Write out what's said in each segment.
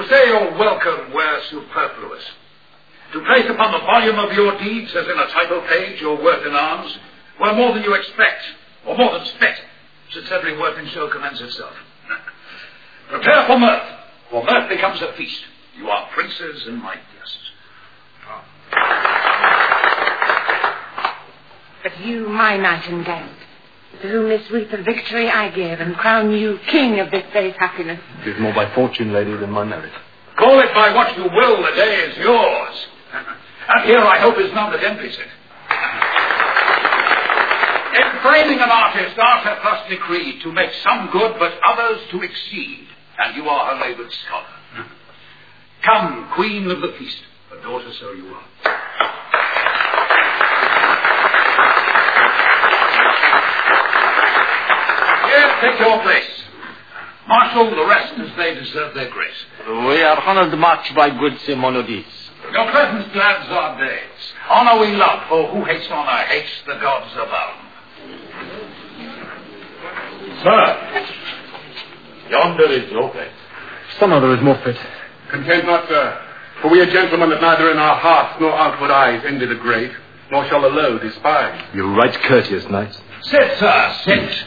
say your welcome were superfluous. To place upon the volume of your deeds, as in a title page, your worth in arms, were more than you expect, or more than spect, since every working show commends itself. Prepare for mirth becomes a feast. You are princes and my guests. But you, my knight and guest, to whom this wreath of victory I give, and crown you king of this day's happiness. It is more by fortune, lady, than my merit. Call it by what you will, the day is yours. And here, I hope, is none that envies it. In framing an artist, art hath thus decreed to make some good, but others to exceed, and you are her laboured scholar. Come, queen of the feast, a daughter so you are. Here, take your place. Marshal the rest as they deserve their grace. We are honoured much by good Simonides. Your presence glads our days. Honour we love, for who hates honour hates the gods above. Sir, yonder is your place. Some other is more fit. Content not, sir, for we are gentlemen that neither in our hearts nor outward eyes envy the great, nor shall the low despise. You're right courteous, knights. Sit, sir, sit.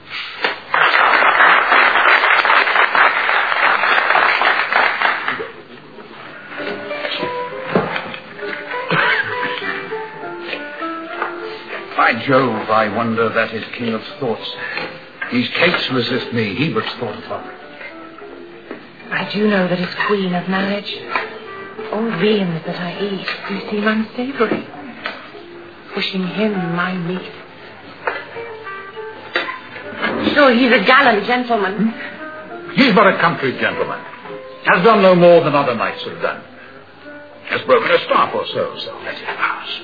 By Jove, I wonder that is king of thoughts. These cakes resist me, he but thought upon. I do know that as queen of marriage, all viands that I eat do seem unsavory. Wishing him my meat. Sure, he's a gallant gentleman. He's but a country gentleman. Has done no more than other knights have done. Has broken a staff or so, so let him pass.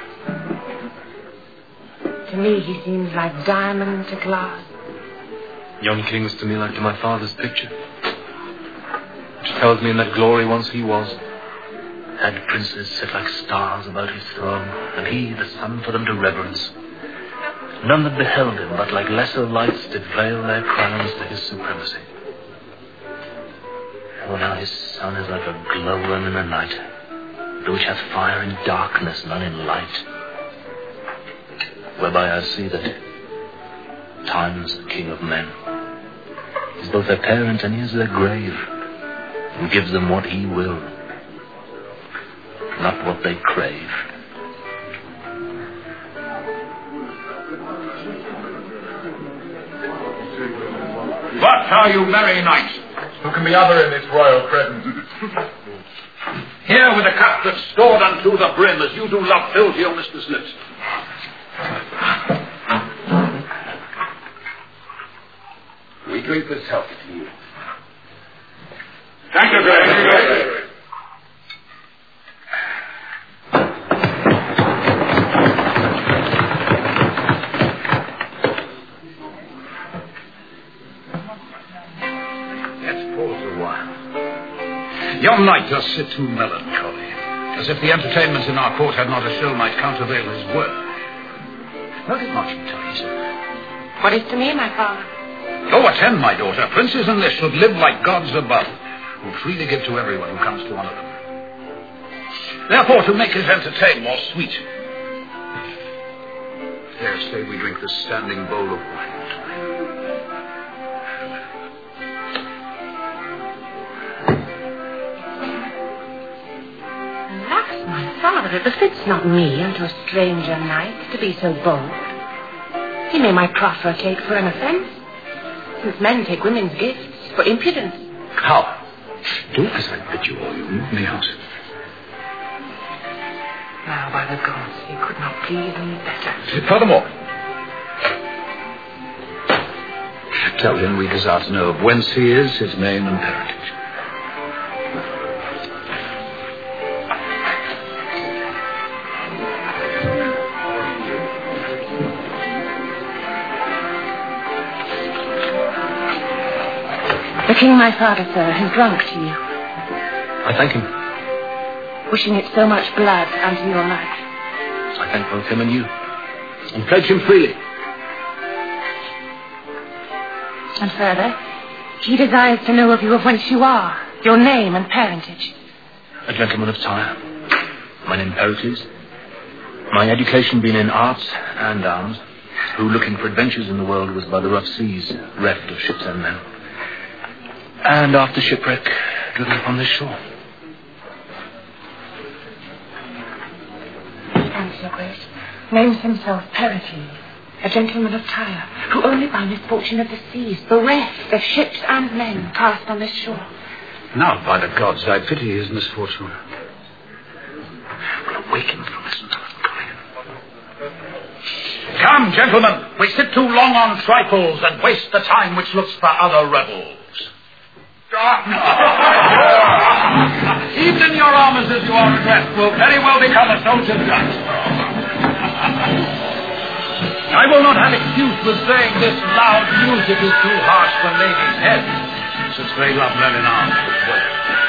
To me, he seems like diamond to glass. Yon king's to me like to my father's picture, which tells me in that glory once he was, had princes sit like stars about his throne, and he the sun for them to reverence. None that beheld him, but like lesser lights did veil their crowns to his supremacy. Oh, now his sun is like a glowworm in the night, the which hath fire in darkness, none in light. Whereby I see that time's the king of men is both their parent and is their grave, and gives them what he will, not what they crave. What are you, merry knights? Who can be other in this royal presence? Here with a cup that's stored unto the brim, as you do love fill to your mistress' lips. We drink this health to you. Thank you, Greg. Let's pause a while. Yon knight does sit too melancholy, as if the entertainments in our court had not a show might countervail his worth. What did Marchand tell you, sir? What is to me, my father? Go attend, my daughter. Princes in this should live like gods above, who freely give to everyone who comes to honour them. Therefore, to make his entertain more sweet, dare say we drink this standing bowl of wine. Alas, my father, it befits not me unto a stranger knight to be so bold. He may my proffer take for an offence, since men take women's gifts for impudence. How? Do as I bid you, or you move me out. Now, by the gods, he could not please me better. Furthermore, tell him we desire to know of whence he is, his name and parentage. The king, my father, sir, has drunk to you, I thank him. wishing it so much blood unto your life. I thank both him and you, and pledge him freely. And further, he desires to know of you of whence you are, Your name and parentage. A gentleman of Tyre. My name Pericles. My education being in arts and arms, who looking for adventures in the world was by the rough seas, reft of ships and men. And after shipwreck, driven upon this shore. Thanks, Your Grace. Names himself Pericles, a gentleman of Tyre, who only by misfortune of the seas, bereft of ships and men, cast on this shore. Now, by the gods, I pity his misfortune. We'll awake him from this until I'm coming. Come, gentlemen, we sit too long on trifles and waste the time which looks for other rebels. Even in your armors as you are addressed will very well become a soldier's gut. I will not have excuse for saying this loud music is too harsh for ladies' heads, since they love men in arms as well.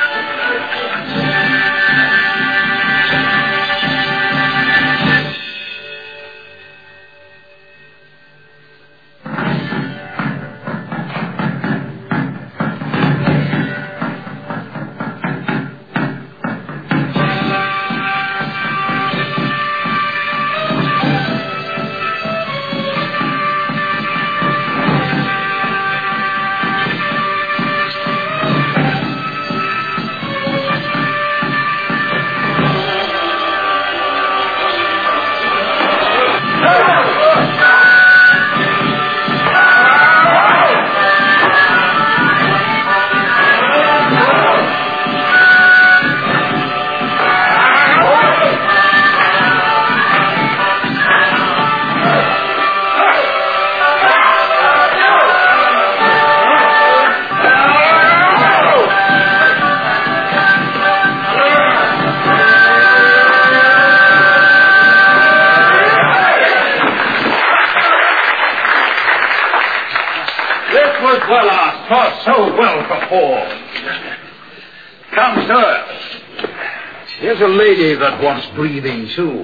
So well performed. Come, sir. Here's a lady that wants breathing, too.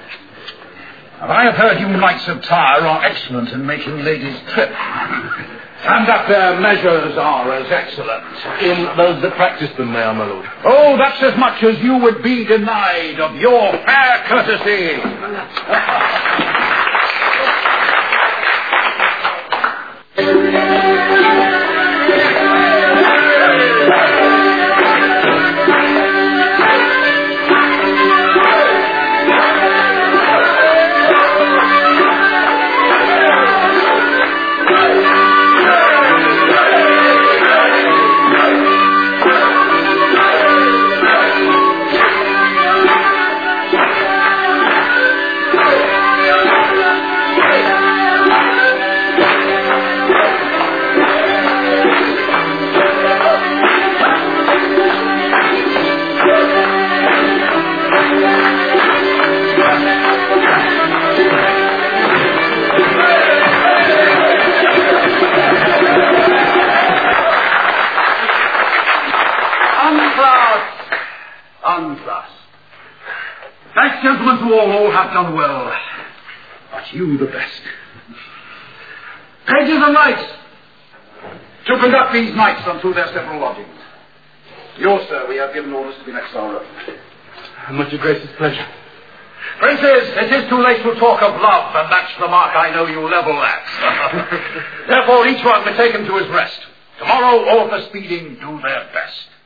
I have heard you knights of Tyre are excellent in making ladies trip. And that their measures are as excellent. In those that practice them, they are, my lord. Oh, that's as much as you would be denied of your fair courtesy. Thanks, gentlemen, to all have done well. But you the best. Pages and knights, to conduct these knights unto their several lodgings. Yours, sir, we have given orders to be next our own. Much your grace's pleasure. Princes, it is too late to talk of love and match the mark I know you level at. Therefore, each one be taken to his rest. Tomorrow, all for speeding do their best.